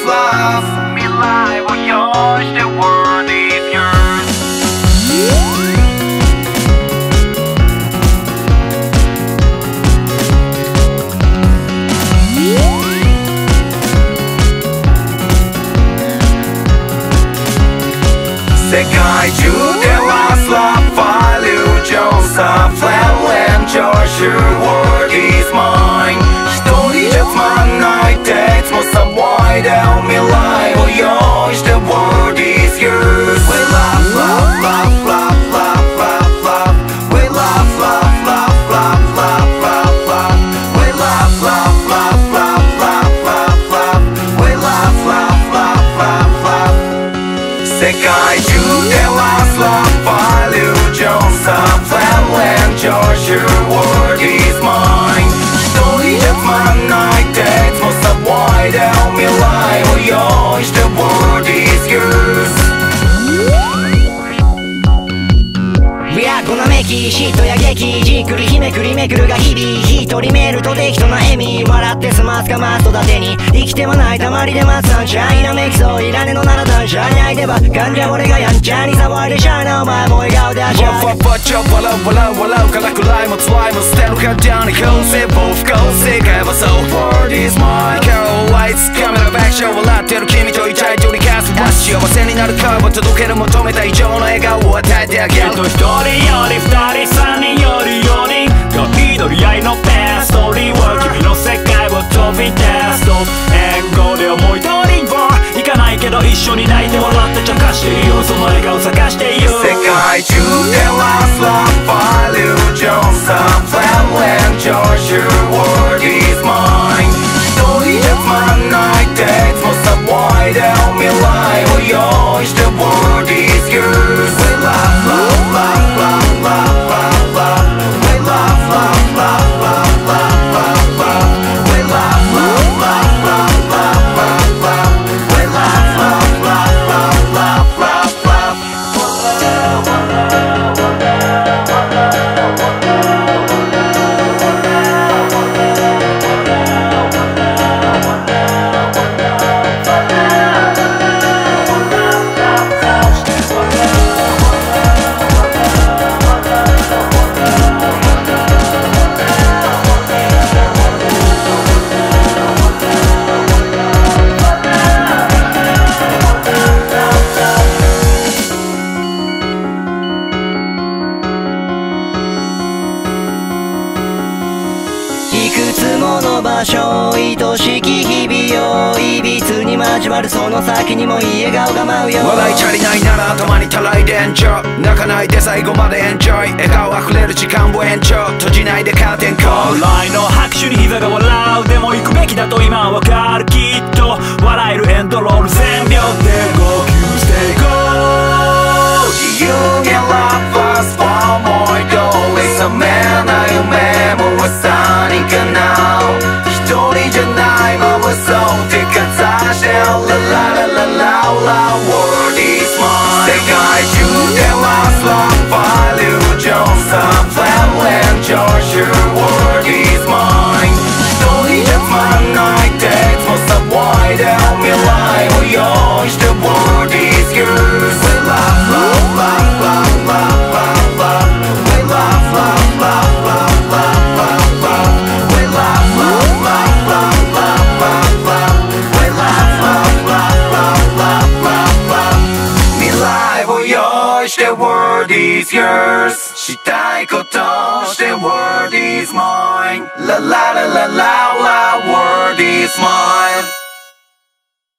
love 未来を用意して World is yours 世界中で Last love value 上さ Flatland Georgia World is mine 一人じゃつまんないっていつも騒いで未来を用意して World is yours We love love love love love love love We love love love love love love love We love love love love love love love We love love love love love 世界中で Last love value 上さ Flatland Georgia World is mine 一人じゃつまんないっていつも騒いで未来を用意して World is yours このめき嫉妬や激じっくり日めくりめくるが日々一人メールと適当な笑み笑って済ますかますとだてに生きてはないたまりで待つサンシャインなめきそういらねのなら断捨に相手ば患者俺がやんちゃに騒いでしゃあなお前も笑顔であしゃわっわっちょ笑う笑う笑うから暗いも辛いも捨てるかダウンに構成暴不幸世界はそう World is mine 今日はいつカメラ爆笑笑ってる君といたい取り返すわ幸せになる顔を届ける求めた以上の笑顔を与えてあげる一人より二人三人より四人恋取り合いのベストリーは君の世界を飛び出すと援護で思い通りは行かないけど一緒に泣いて笑ってちゃかしていようその笑顔探していよう世界中で Last love value 上さ Flatland Georgia World is mine 一人じゃつまんないっていつも騒いで未来を用意して World is yours We love love love love love love love We love love love love love love love We love love love love love love love We love love love love love love love いくつもの場所愛しき日々をいびつに交わるその先にもいい笑顔が舞うよ笑い足りないなら頭にたらいで延長泣かないで最後までエンジョイ笑顔あふれる時間を延長閉じないでカーテンコール笑いの拍手に膝が笑うでも行くべきだと今わかるきっと笑えるエンドロール全秒で号泣していこう自由に Love us for 思い通り覚めない夢も朝に叶う一人じゃないままそう手かざして La la la la la la World is mine 世界中で Last love value 上さ Flatland Georgia World is mine 一人じゃつまんないっていつも騒いで未来を用意して World is yours We love love love love love love love We love love love love love love love We love love love love love love love We love love love love love love love 未来を用意して World is yours したいことして World is mine La la la la la la World is mine